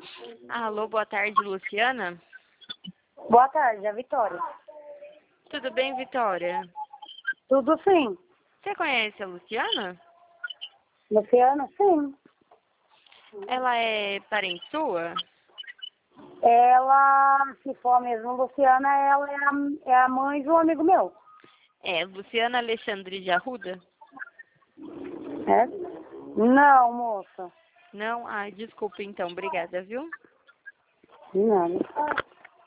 Alô, boa tarde, Luciana. Boa tarde, a Vitória. Tudo bem, Vitória? Tudo sim. Você conhece a Luciana? Luciana, sim. Ela é parente sua? Ela, se for mesmo Luciana, ela é a mãe de um amigo meu. É, Luciana Alexandre de Arruda? É? Não, moça. Não? Ai, desculpa então, obrigada, viu? Não.